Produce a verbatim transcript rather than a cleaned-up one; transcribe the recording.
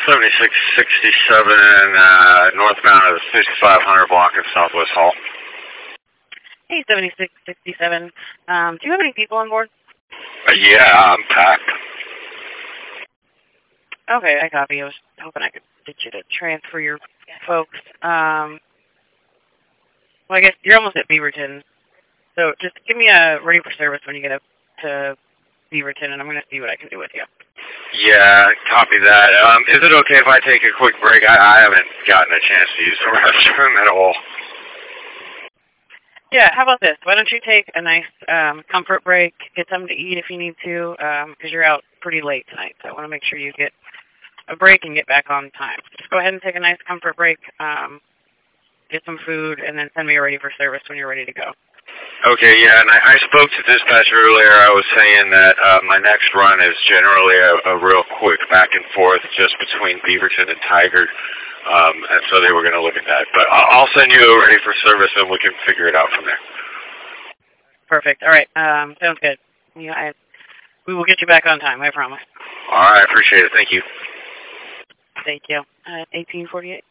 seventy-six sixty-seven, uh, northbound of the fifty-five hundred block of Southwest Hall. Hey, seventy-six sixty-seven. Um, do you have any people on board? Uh, yeah, I'm packed. Okay, I copy. I was hoping I could get you to transfer your folks. Um, well, I guess you're almost at Beaverton. So just give me a ready for service when you get up to Beaverton, and I'm going to see what I can do with you. Yeah, copy that. Um, is it okay if I take a quick break? I, I haven't gotten a chance to use the restroom at all. Yeah, how about this? Why don't you take a nice um, comfort break, get something to eat if you need to, because um, you're out pretty late tonight. So I want to make sure you get a break and get back on time. Just go ahead and take a nice comfort break, um, get some food, and then send me a ready for service when you're ready to go. Okay, yeah, and I, I spoke to dispatch earlier. I was saying that uh, my next run is generally a, a real quick back and forth just between Beaverton and Tigard. Um, and so they were going to look at that. But I'll, I'll send you a ready for service, and we can figure it out from there. Perfect. All right. Um, sounds good. Yeah, I, we will get you back on time, I promise. All right. I appreciate it. Thank you. Thank you. Uh, eighteen forty-eight.